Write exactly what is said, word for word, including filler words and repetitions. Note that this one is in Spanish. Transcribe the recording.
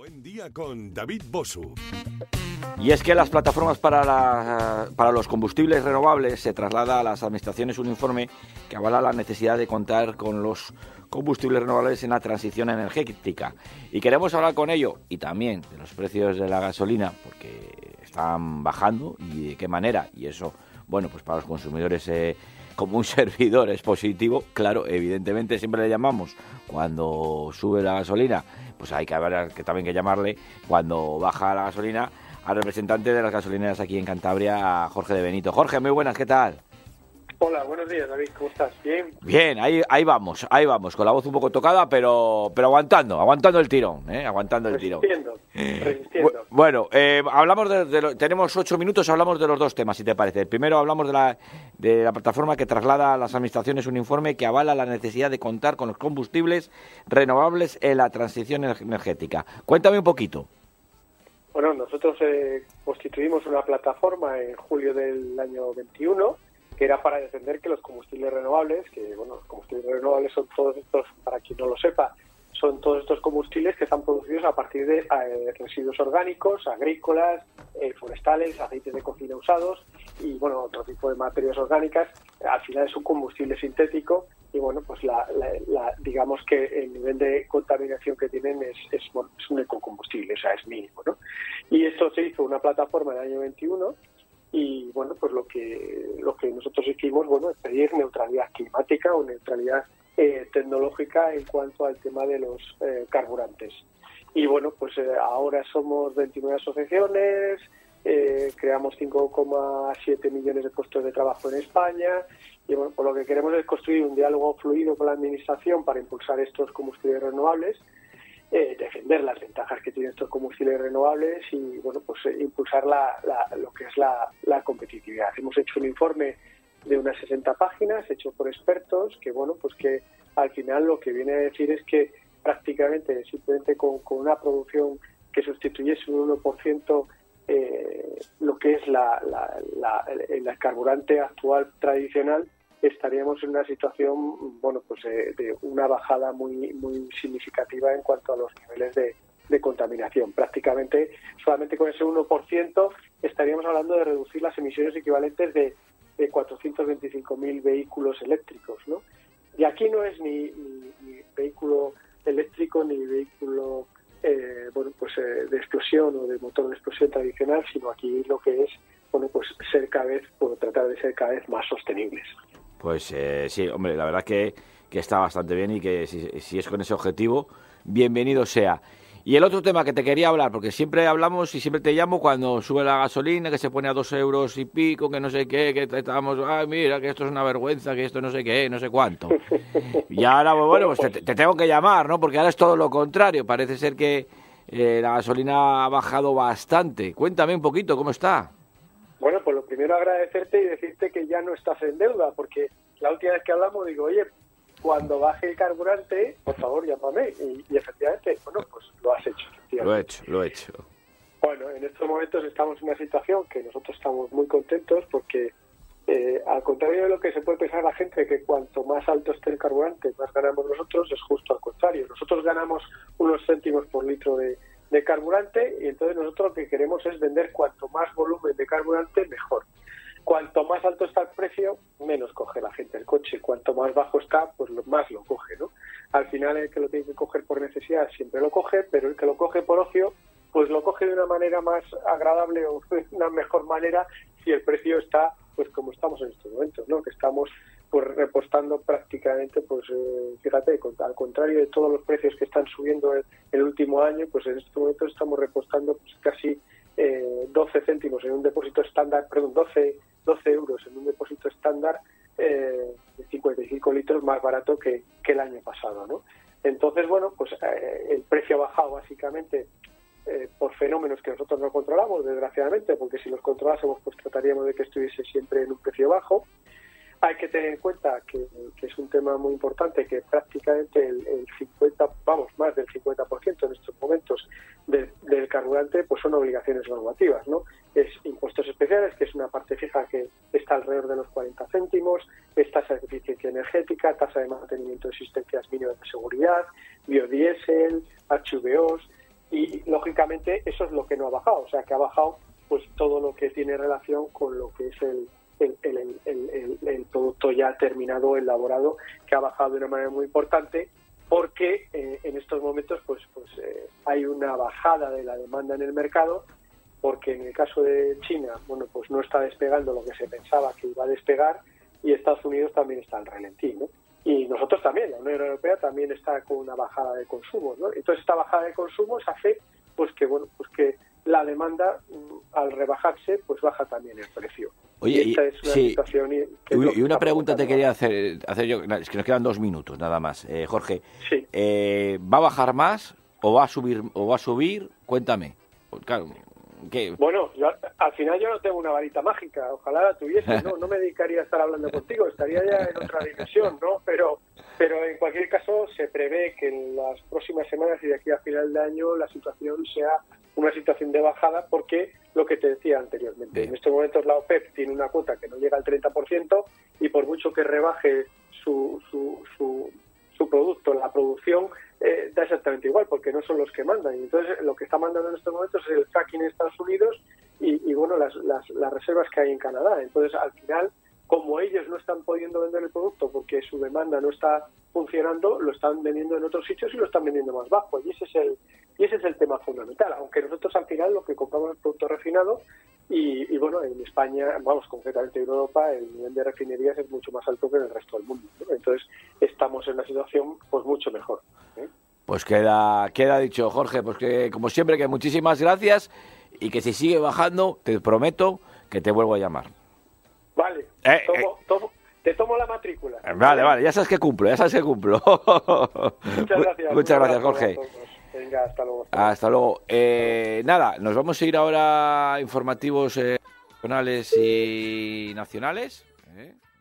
Buen día con David Bosu. Y es que las plataformas para, la, para los combustibles renovables se traslada a las administraciones un informe que avala la necesidad de contar con los combustibles renovables en la transición energética. Y queremos hablar con ello y también de los precios de la gasolina, porque están bajando y de qué manera. Y eso, bueno, pues para los consumidores eh, como un servidor es positivo. Claro, evidentemente siempre le llamamos cuando sube la gasolina, pues hay que haber que también que llamarle cuando baja la gasolina al representante de las gasolineras aquí en Cantabria, a Jorge de Benito. Jorge, muy buenas, ¿qué tal? Hola, buenos días, David, ¿cómo estás? ¿Bien? Bien, ahí, ahí vamos, ahí vamos, con la voz un poco tocada, pero pero aguantando, aguantando el tirón, ¿eh? Aguantando el tirón. Resistiendo, resistiendo. Bueno, eh, hablamos de, de lo, tenemos ocho minutos, hablamos de los dos temas, si te parece. Primero hablamos de la, de la plataforma que traslada a las administraciones un informe que avala la necesidad de contar con los combustibles renovables en la transición energética. Cuéntame un poquito. Bueno, nosotros eh, constituimos una plataforma en julio del año veintiuno que era para defender que los combustibles renovables, que bueno, los combustibles renovables son todos estos, para quien no lo sepa, son todos estos combustibles que están producidos a partir de eh, residuos orgánicos, agrícolas, eh, forestales, aceites de cocina usados y bueno, otro tipo de materias orgánicas. Al final es un combustible sintético y bueno, pues la, la, la, digamos que el nivel de contaminación que tienen es, es, bueno, es un ecocombustible, o sea, es mínimo, ¿no? Y esto se hizo una plataforma en el año veintiuno y bueno, pues lo que lo que nosotros hicimos, bueno, es pedir neutralidad climática o neutralidad eh, tecnológica en cuanto al tema de los eh, carburantes. Y bueno, pues eh, ahora somos veintinueve asociaciones, eh, creamos cinco coma siete millones de puestos de trabajo en España y bueno, pues lo que queremos es construir un diálogo fluido con la administración para impulsar estos combustibles renovables, Eh, defender las ventajas que tienen estos combustibles renovables y bueno, pues eh, impulsar la, la, lo que es la, la competitividad. Hemos hecho un informe de unas sesenta páginas hecho por expertos que bueno, pues que al final lo que viene a decir es que prácticamente simplemente con, con una producción que sustituyese un uno por ciento eh, lo que es la, la, la, el, el carburante actual tradicional, estaríamos en una situación, bueno, pues eh, de una bajada muy muy significativa en cuanto a los niveles de, de contaminación. Prácticamente, solamente con ese uno por ciento estaríamos hablando de reducir las emisiones equivalentes de, de cuatrocientos veinticinco mil vehículos eléctricos, ¿no? Y aquí no es ni, ni, ni vehículo eléctrico ni vehículo eh, bueno, pues eh, de explosión o de motor de explosión tradicional, sino aquí lo que es, bueno, pues ser cada vez, bueno, tratar de ser cada vez más sostenibles. Pues eh, sí, hombre, la verdad que, que está bastante bien y que si, si es con ese objetivo, bienvenido sea. Y el otro tema que te quería hablar, porque siempre hablamos y siempre te llamo cuando sube la gasolina, que se pone a dos euros y pico, que no sé qué, que estamos, ay, mira, que esto es una vergüenza, que esto no sé qué, no sé cuánto. Y ahora, bueno, pues te, te tengo que llamar, ¿no? Porque ahora es todo lo contrario, parece ser que eh, la gasolina ha bajado bastante. Cuéntame un poquito, ¿cómo está? Bueno, pues lo primero agradecerte y decirte que ya no estás en deuda, porque la última vez que hablamos digo, oye, cuando baje el carburante, por favor, llámame. Y, y efectivamente, bueno, pues lo has hecho. Lo he hecho, lo he hecho. Bueno, en estos momentos estamos en una situación que nosotros estamos muy contentos porque, eh, al contrario de lo que se puede pensar la gente, que cuanto más alto esté el carburante, más ganamos nosotros, es justo al contrario. Nosotros ganamos unos céntimos por litro de de carburante y entonces nosotros lo que queremos es vender cuanto más volumen de carburante mejor. Cuanto más alto está el precio, menos coge la gente el coche. Cuanto más bajo está, pues más lo coge, ¿no? Al final el que lo tiene que coger por necesidad siempre lo coge, pero el que lo coge por ocio, pues lo coge de una manera más agradable o de una mejor manera si el precio está, pues como estamos en estos momentos, ¿no? Que estamos pues repostando prácticamente, pues eh, fíjate, al contrario de todos los precios que están subiendo el, el último año, pues en estos momentos estamos repostando pues casi eh, doce céntimos en un depósito estándar, perdón, doce, doce euros en un depósito estándar eh, de cincuenta y cinco litros más barato que, que el año pasado, ¿no? Entonces, bueno, pues eh, el precio ha bajado básicamente eh, por fenómenos que nosotros no controlamos, desgraciadamente, porque si los controlásemos, pues trataríamos de que estuviese siempre en un precio bajo. Hay que tener en cuenta que, que es un tema muy importante, que prácticamente el, el cincuenta, vamos, más del cincuenta por ciento en estos momentos de, del carburante pues son obligaciones normativas, ¿no? Es impuestos especiales, que es una parte fija que está alrededor de los cuarenta céntimos, es tasa de eficiencia energética, tasa de mantenimiento de existencias mínimas de seguridad, biodiesel, H V Os, y lógicamente eso es lo que no ha bajado, o sea que ha bajado pues todo lo que tiene relación con lo que es el, el, el, el, el, el producto ya terminado, elaborado, que ha bajado de una manera muy importante porque eh, en estos momentos pues, pues eh, hay una bajada de la demanda en el mercado, porque en el caso de China, bueno, pues no está despegando lo que se pensaba que iba a despegar, y Estados Unidos también está en ralentí, ¿no? Y nosotros también, la Unión Europea también está con una bajada de consumo, ¿no? Entonces esta bajada de consumos hace pues que bueno pues que la demanda al rebajarse pues baja también el precio. Oye, y esta es una sí. situación que y, y una pregunta te quería hacer, hacer yo, es que nos quedan dos minutos nada más, eh, Jorge. Sí. Eh, ¿Va a bajar más o va a subir o va a subir? Cuéntame. Claro. ¿Qué? Bueno, yo, al final yo no tengo una varita mágica, ojalá la tuviese, no, no me dedicaría a estar hablando contigo, estaría ya en otra dimensión, ¿no? Pero, pero en cualquier caso se prevé que en las próximas semanas y de aquí a final de año la situación sea una situación de bajada, porque lo que te decía anteriormente, Bien. En estos momentos la OPEP tiene una cuota que no llega al treinta por ciento y por mucho que rebaje su, su, su, su producto, la producción, Eh, da exactamente igual, porque no son los que mandan. Entonces, lo que está mandando en estos momentos es el fracking en Estados Unidos y, y bueno, las, las, las reservas que hay en Canadá. Entonces, al final, como ellos no están pudiendo vender el producto porque su demanda no está funcionando, lo están vendiendo en otros sitios y lo están vendiendo más bajo. Y ese es el y ese es el tema fundamental. Aunque nosotros, al final, lo que compramos es producto refinado y, y bueno, en España, vamos, concretamente en Europa, el nivel de refinerías es mucho más alto que en el resto del mundo, ¿no? Entonces, estamos en una situación pues mucho mejor, ¿eh? Pues queda queda dicho, Jorge, pues que como siempre que muchísimas gracias y que si sigue bajando, te prometo que te vuelvo a llamar. Vale, Eh, tomo, eh. tomo, te tomo la matrícula. Vale, vale, ya sabes que cumplo, ya sabes que cumplo. Muchas gracias. Muchas Un gracias, abrazo Jorge. a todos. Venga, hasta luego. Hasta luego. Eh, nada, nos vamos a ir ahora a informativos eh, regionales y nacionales. ¿eh?